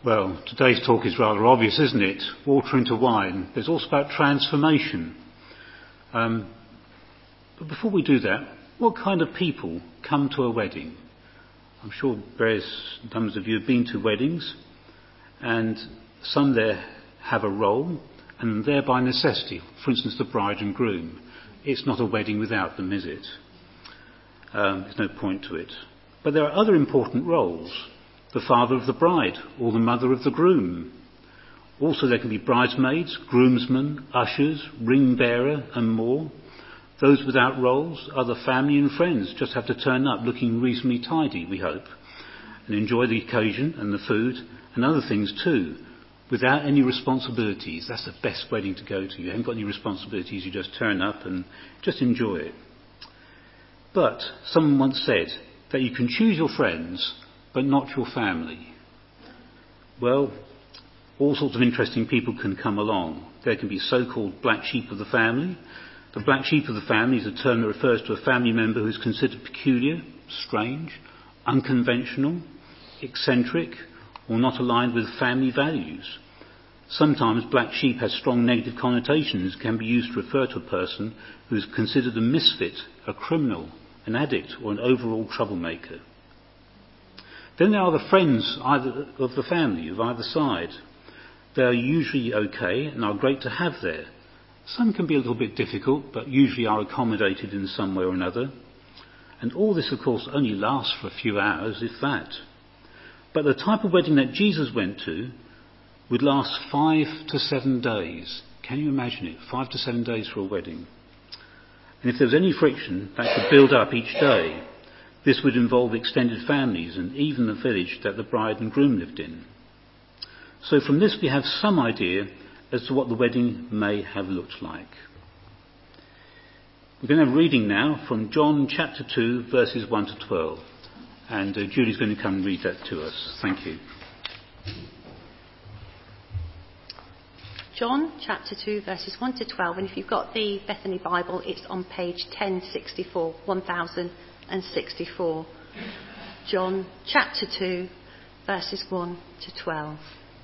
Well, today's talk is rather obvious, isn't it? Water into wine. There's also about transformation. But before we do that, what kind of people come to a wedding? I'm sure various numbers of you have been to weddings, and some there have a role, and they're by necessity. For instance, the bride and groom. It's not a wedding without them, is it? There's no point to it. But there are other important roles. The father of the bride or the mother of the groom. Also there can be bridesmaids, groomsmen, ushers, ring bearer and more. Those without roles are the family and friends, just have to turn up looking reasonably tidy, we hope, and enjoy the occasion and the food and other things too, without any responsibilities. That's the best wedding to go to. You haven't got any responsibilities, you just turn up and just enjoy it. But someone once said that you can choose your friends but not your family. Well, all sorts of interesting people can come along. There can be so-called black sheep of the family. The black sheep of the family is a term that refers to a family member who is considered peculiar, strange, unconventional, eccentric, or not aligned with family values. Sometimes black sheep has strong negative connotations and can be used to refer to a person who is considered a misfit, a criminal, an addict, or an overall troublemaker. Then there are the friends of the family of either side. They are usually okay and are great to have there. Some can be a little bit difficult, but usually are accommodated in some way or another. And all this, of course, only lasts for a few hours, if that. But the type of wedding that Jesus went to would last 5 to 7 days. Can you imagine it? 5 to 7 days for a wedding. And if there was any friction, that could build up each day. This would involve extended families and even the village that the bride and groom lived in. So from this we have some idea as to what the wedding may have looked like. We're going to have a reading now from John chapter 2 verses 1 to 12. And Julie's going to come and read that to us. Thank you. John chapter 2 verses 1 to 12, and if you've got the Bethany Bible, it's on page 1064, 1064. John chapter 2 verses 1 to 12.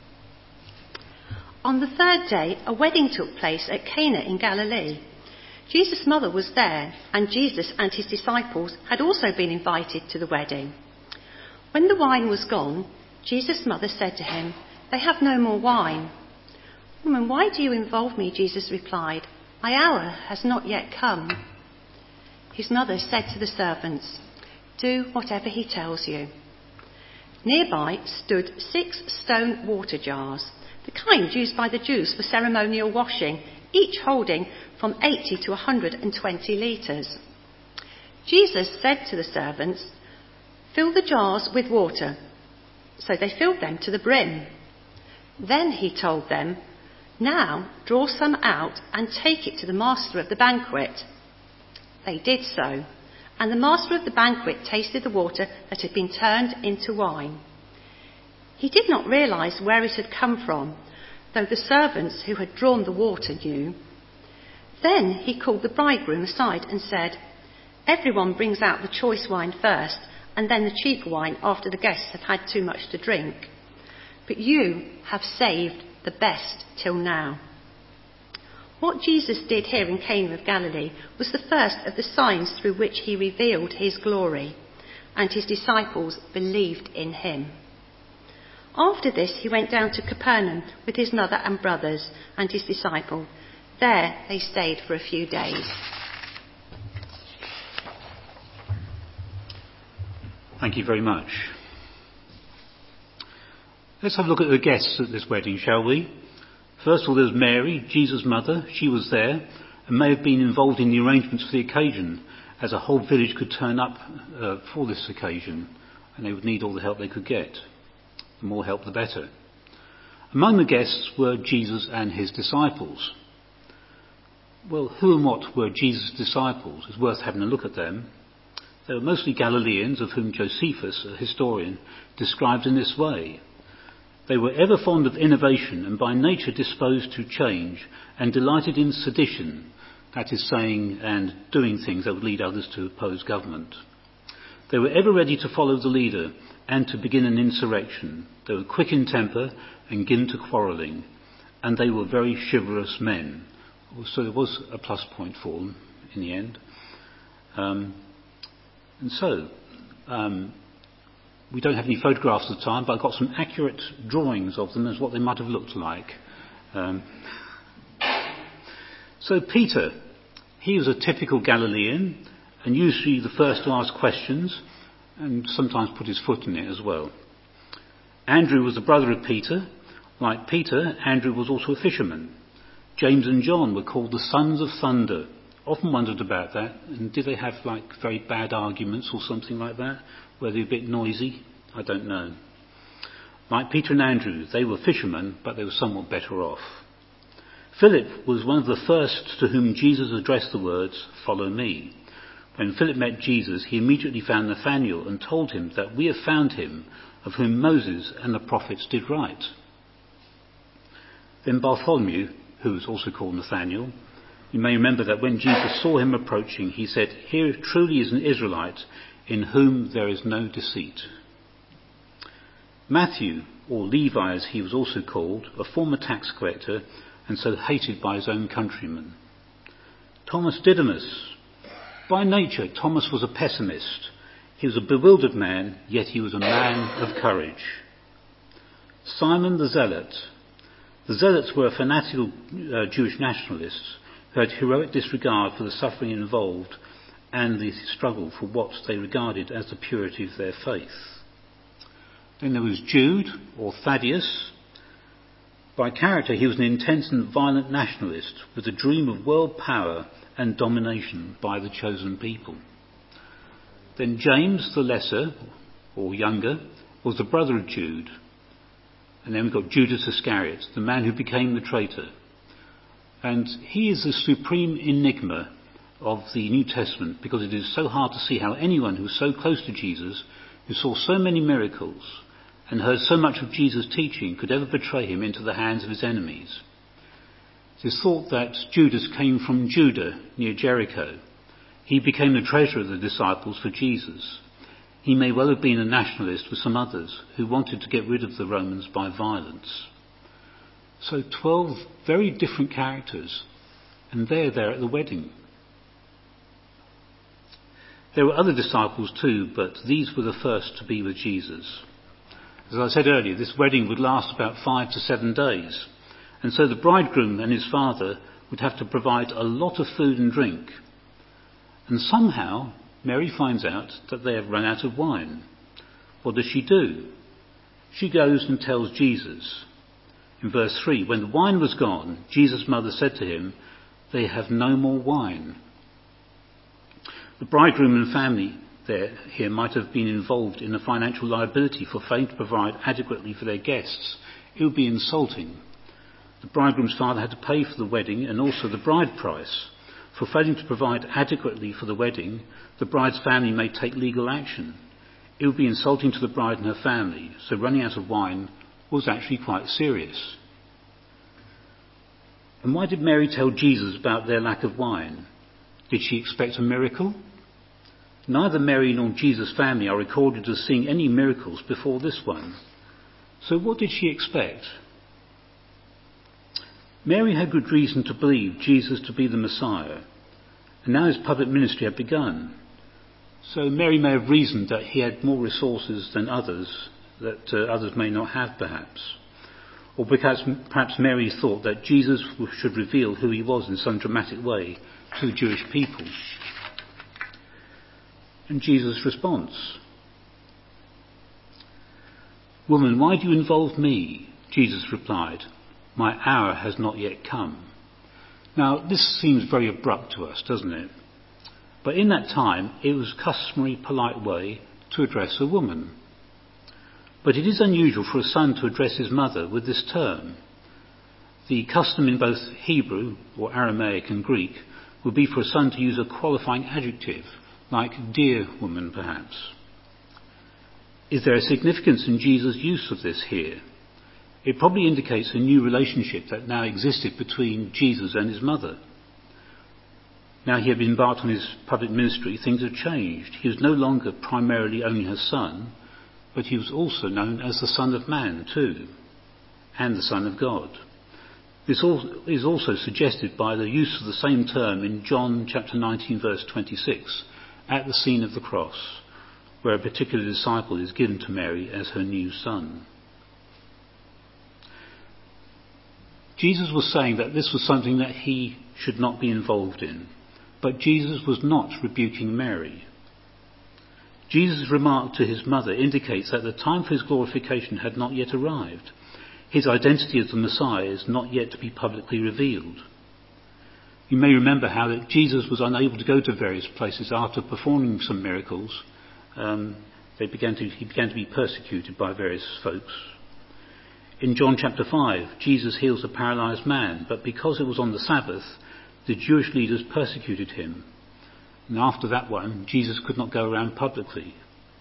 On the third day, a wedding took place at Cana in Galilee. Jesus' mother was there, and Jesus and his disciples had also been invited to the wedding. When the wine was gone, Jesus' mother said to him, "They have no more wine." "Woman, why do you involve me?" Jesus replied. "My hour has not yet come." His mother said to the servants, "Do whatever he tells you." Nearby stood 6 stone water jars, the kind used by the Jews for ceremonial washing, each holding from 80 to 120 litres. Jesus said to the servants, "Fill the jars with water." So they filled them to the brim. Then he told them, "Now draw some out and take it to the master of the banquet." They did so, and the master of the banquet tasted the water that had been turned into wine. He did not realize where it had come from, though the servants who had drawn the water knew. Then he called the bridegroom aside and said, "Everyone brings out the choice wine first, and then the cheap wine after the guests have had too much to drink. But you have saved the best till now." What Jesus did here in Cana of Galilee was the first of the signs through which he revealed his glory, and his disciples believed in him. After this, he went down to Capernaum with his mother and brothers and his disciple. There they stayed for a few days. Thank you very much. Let's have a look at the guests at this wedding, shall we? First of all, there's Mary, Jesus' mother. She was there and may have been involved in the arrangements for the occasion, as a whole village could turn up for this occasion, and they would need all the help they could get. The more help, the better. Among the guests were Jesus and his disciples. Well, who and what were Jesus' disciples? It's worth having a look at them. They were mostly Galileans, of whom Josephus, a historian, described in this way. They were ever fond of innovation and by nature disposed to change and delighted in sedition, that is saying and doing things that would lead others to oppose government. They were ever ready to follow the leader and to begin an insurrection. They were quick in temper and given to quarrelling, and they were very chivalrous men. So there was a plus point for them in the end. We don't have any photographs of the time, but I've got some accurate drawings of them as what they might have looked like. So Peter, he was a typical Galilean, and usually the first to ask questions, and sometimes put his foot in it as well. Andrew was the brother of Peter. Like Peter, Andrew was also a fisherman. James and John were called the sons of thunder. Often wondered about that, and did they have like very bad arguments or something like that? Were they a bit noisy? I don't know. Like Peter and Andrew, they were fishermen, but they were somewhat better off. Philip was one of the first to whom Jesus addressed the words, "Follow me." When Philip met Jesus, he immediately found Nathanael and told him that we have found him, of whom Moses and the prophets did write. Then Bartholomew, who was also called Nathanael, you may remember that when Jesus saw him approaching, he said, "Here truly is an Israelite in whom there is no deceit." Matthew, or Levi as he was also called, a former tax collector and so hated by his own countrymen. Thomas Didymus. By nature, Thomas was a pessimist. He was a bewildered man, yet he was a man of courage. Simon the Zealot. The Zealots were fanatical Jewish nationalists who had heroic disregard for the suffering involved and the struggle for what they regarded as the purity of their faith. Then there was Jude, or Thaddeus. By character, he was an intense and violent nationalist with a dream of world power and domination by the chosen people. Then James the Lesser, or younger, was the brother of Jude. And then we've got Judas Iscariot, the man who became the traitor. And he is the supreme enigma of the New Testament, because it is so hard to see how anyone who was so close to Jesus, who saw so many miracles and heard so much of Jesus' teaching, could ever betray him into the hands of his enemies. It is thought that Judas came from Judah, near Jericho. He became the treasurer of the disciples for Jesus. He may well have been a nationalist with some others who wanted to get rid of the Romans by violence. So 12 very different characters, and they're there at the wedding. There were other disciples too, but these were the first to be with Jesus. As I said earlier, this wedding would last about 5 to 7 days. And so the bridegroom and his father would have to provide a lot of food and drink. And somehow, Mary finds out that they have run out of wine. What does she do? She goes and tells Jesus. In verse 3, when the wine was gone, Jesus' mother said to him, "They have no more wine." The bridegroom and family here might have been involved in a financial liability for failing to provide adequately for their guests. It would be insulting. The bridegroom's father had to pay for the wedding and also the bride price. For failing to provide adequately for the wedding, the bride's family may take legal action. It would be insulting to the bride and her family, so running out of wine was actually quite serious. And why did Mary tell Jesus about their lack of wine? Did she expect a miracle? Neither Mary nor Jesus' family are recorded as seeing any miracles before this one. So what did she expect? Mary had good reason to believe Jesus to be the Messiah, and now his public ministry had begun. So Mary may have reasoned that he had more resources than others, that others may not have perhaps. Or perhaps Mary thought that Jesus should reveal who he was in some dramatic way to the Jewish people. And Jesus' response. "Woman, why do you involve me?" Jesus replied. "My hour has not yet come." Now, this seems very abrupt to us, doesn't it? But in that time, it was a customary, polite way to address a woman. But it is unusual for a son to address his mother with this term. The custom in both Hebrew, or Aramaic, and Greek would be for a son to use a qualifying adjective, like "dear woman," perhaps. Is there a significance in Jesus' use of this here? It probably indicates a new relationship that now existed between Jesus and his mother. Now he had been embarked on his public ministry, things had changed. He was no longer primarily only her son, but he was also known as the Son of Man too, and the Son of God. This is also suggested by the use of the same term in John chapter 19 verse 26, at the scene of the cross, where a particular disciple is given to Mary as her new son. Jesus was saying that this was something that he should not be involved in, but Jesus was not rebuking Mary. Jesus' remark to his mother indicates that the time for his glorification had not yet arrived. His identity as the Messiah is not yet to be publicly revealed. You may remember how that Jesus was unable to go to various places after performing some miracles. He began to be persecuted by various folks. In John chapter 5, Jesus heals a paralysed man, but because it was on the Sabbath, the Jewish leaders persecuted him. And after that one, Jesus could not go around publicly.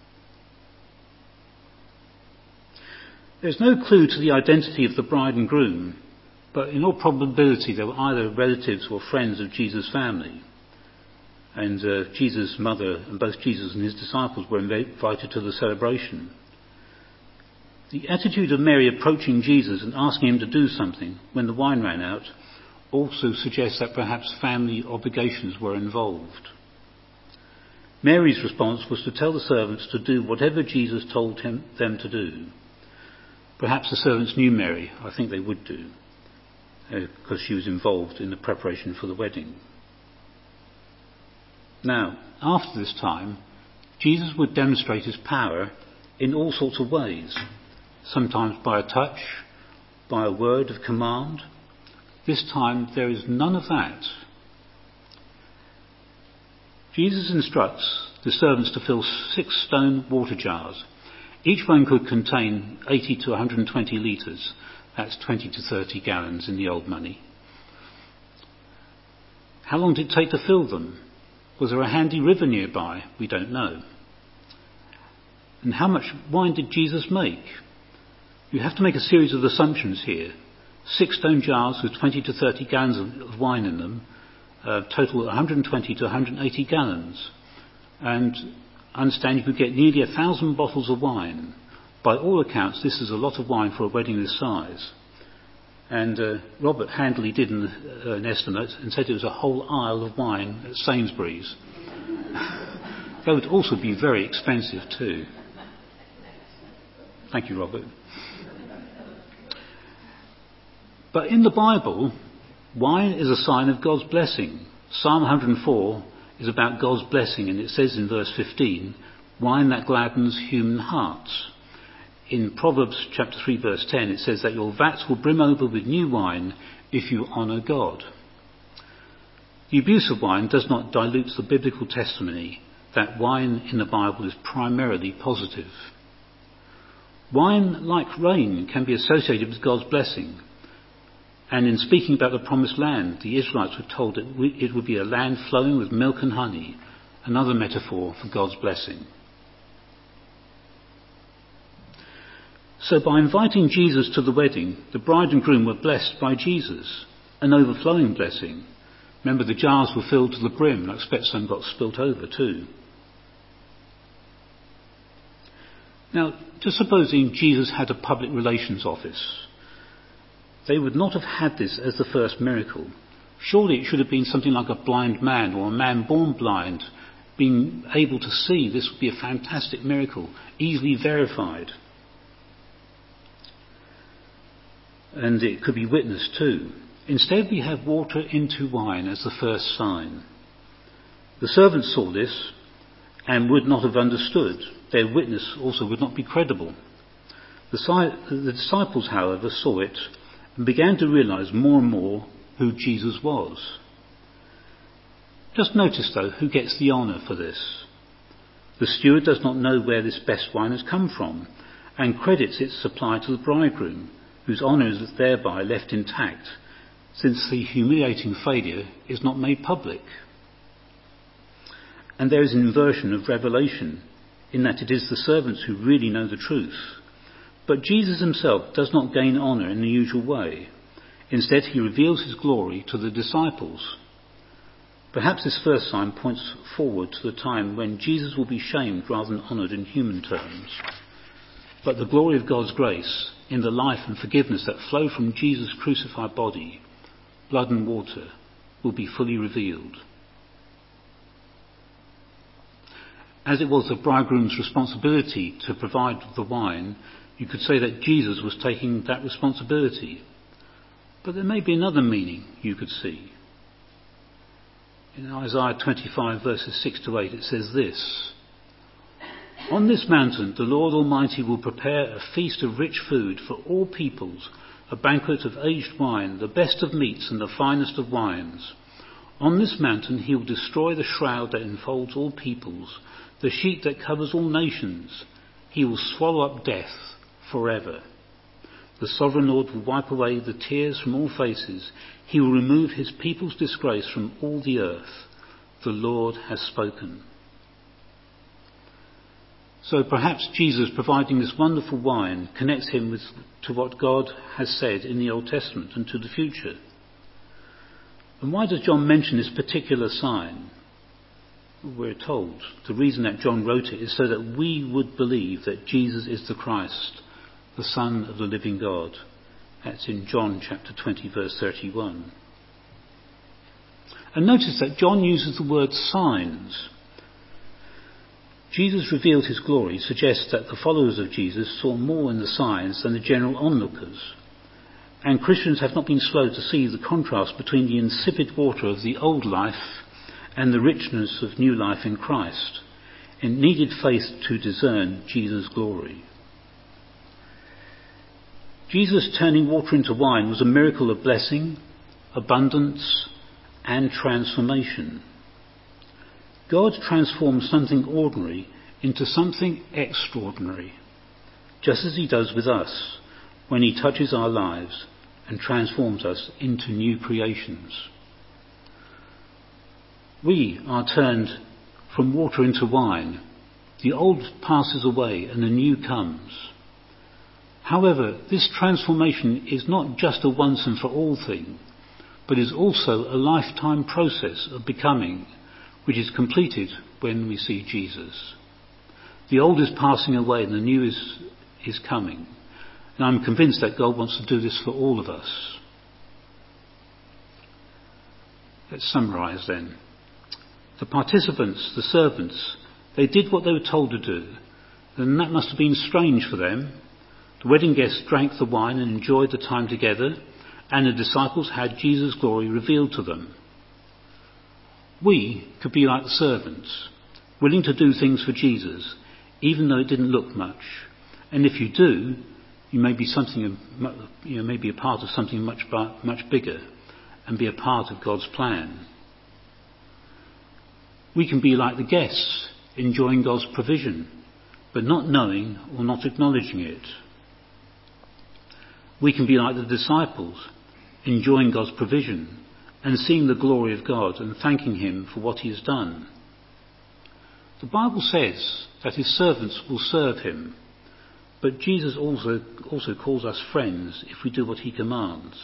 There's no clue to the identity of the bride and groom, but in all probability they were either relatives or friends of Jesus' family. And Jesus' mother and both Jesus and his disciples were invited to the celebration. The attitude of Mary approaching Jesus and asking him to do something when the wine ran out also suggests that perhaps family obligations were involved. Mary's response was to tell the servants to do whatever Jesus told them to do. Perhaps the servants knew Mary. I think they would do, because she was involved in the preparation for the wedding. Now, after this time, Jesus would demonstrate his power in all sorts of ways, sometimes by a touch, by a word of command. This time there is none of that. Jesus instructs the servants to fill 6 stone water jars. Each one could contain 80 to 120 litres. That's 20 to 30 gallons in the old money. How long did it take to fill them? Was there a handy river nearby? We don't know. And how much wine did Jesus make? You have to make a series of assumptions here. 6 stone jars with 20 to 30 gallons of wine in them, total 120 to 180 gallons. And I understand you could get nearly 1,000 bottles of wine. By all accounts, this is a lot of wine for a wedding this size. And Robert handily did an estimate and said it was a whole aisle of wine at Sainsbury's. That would also be very expensive too. Thank you, Robert. But in the Bible, wine is a sign of God's blessing. Psalm 104 is about God's blessing, and it says in verse 15, wine that gladdens human hearts. In Proverbs chapter 3 verse 10 it says that your vats will brim over with new wine if you honour God. The abuse of wine does not dilute the biblical testimony that wine in the Bible is primarily positive. Wine, like rain, can be associated with God's blessing. And in speaking about the promised land, the Israelites were told that it would be a land flowing with milk and honey, another metaphor for God's blessing. So by inviting Jesus to the wedding, the bride and groom were blessed by Jesus, an overflowing blessing. Remember, the jars were filled to the brim, and I expect some got spilt over too. Now, just supposing Jesus had a public relations office, they would not have had this as the first miracle. Surely it should have been something like a blind man or a man born blind being able to see. This would be a fantastic miracle, easily verified. And it could be witnessed too. Instead, we have water into wine as the first sign. The servants saw this and would not have understood. Their witness also would not be credible. The disciples, however, saw it and began to realize more and more who Jesus was. Just notice, though, who gets the honour for this. The steward does not know where this best wine has come from and credits its supply to the bridegroom, whose honour is thereby left intact, since the humiliating failure is not made public. And there is an inversion of revelation, in that it is the servants who really know the truth. But Jesus himself does not gain honour in the usual way. Instead, he reveals his glory to the disciples. Perhaps this first sign points forward to the time when Jesus will be shamed rather than honoured in human terms. But the glory of God's grace in the life and forgiveness that flow from Jesus' crucified body, blood and water, will be fully revealed. As it was the bridegroom's responsibility to provide the wine, you could say that Jesus was taking that responsibility. But there may be another meaning you could see. In Isaiah 25 verses 6 to 8 it says this: "On this mountain the Lord Almighty will prepare a feast of rich food for all peoples, a banquet of aged wine, the best of meats and the finest of wines. On this mountain he will destroy the shroud that enfolds all peoples, the sheet that covers all nations. He will swallow up death forever. The sovereign Lord will wipe away the tears from all faces. He will remove his people's disgrace from all the earth. The Lord has spoken." So perhaps Jesus providing this wonderful wine connects him to what God has said in the Old Testament and to the future. And why does John mention this particular sign? We're told the reason that John wrote it is so that we would believe that Jesus is the Christ, the Son of the living God. That's in John chapter 20 verse 31. And notice that John uses the word signs. Jesus revealed his glory suggests that the followers of Jesus saw more in the signs than the general onlookers. And Christians have not been slow to see the contrast between the insipid water of the old life and the richness of new life in Christ. It needed faith to discern Jesus' glory. Jesus turning water into wine was a miracle of blessing, abundance, and transformation. God transforms something ordinary into something extraordinary, just as he does with us when he touches our lives and transforms us into new creations. We are turned from water into wine. The old passes away and the new comes. However, this transformation is not just a once and for all thing, but is also a lifetime process of becoming, which is completed when we see Jesus. The old is passing away and the new is coming. And I'm convinced that God wants to do this for all of us. Let's summarise then. The participants, the servants, they did what they were told to do, and that must have been strange for them. The wedding guests drank the wine and enjoyed the time together, and the disciples had Jesus' glory revealed to them. We could be like the servants, willing to do things for Jesus, even though it didn't look much. And if you do, you may be a part of something much bigger, and be a part of God's plan. We can be like the guests, enjoying God's provision, but not knowing or not acknowledging it. We can be like the disciples, enjoying God's provision and seeing the glory of God and thanking him for what he has done. The Bible says that his servants will serve him, but Jesus also calls us friends if we do what he commands.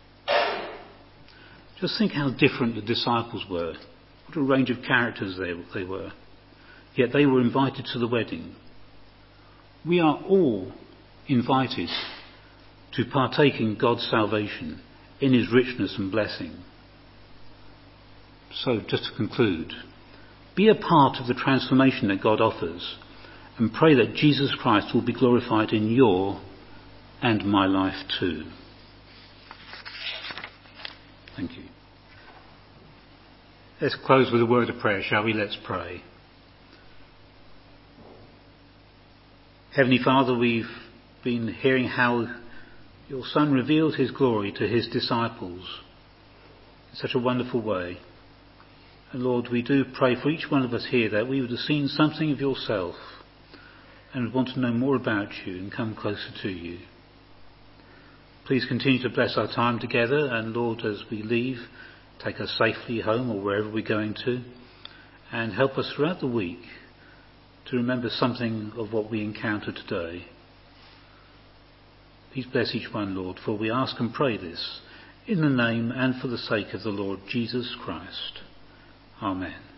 Just think how different the disciples were. What a range of characters they were. Yet they were invited to the wedding. We are all invited to partake in God's salvation, in his richness and blessing. So, just to conclude, be a part of the transformation that God offers and pray that Jesus Christ will be glorified in your and my life too. Thank you. Let's close with a word of prayer, shall we? Let's pray. Heavenly Father, we've been hearing how your Son revealed his glory to his disciples in such a wonderful way. And Lord, we do pray for each one of us here that we would have seen something of yourself and would want to know more about you and come closer to you. Please continue to bless our time together, and Lord, as we leave, take us safely home or wherever we're going to, and help us throughout the week to remember something of what we encountered today. Please bless each one, Lord, for we ask and pray this in the name and for the sake of the Lord Jesus Christ. Amen.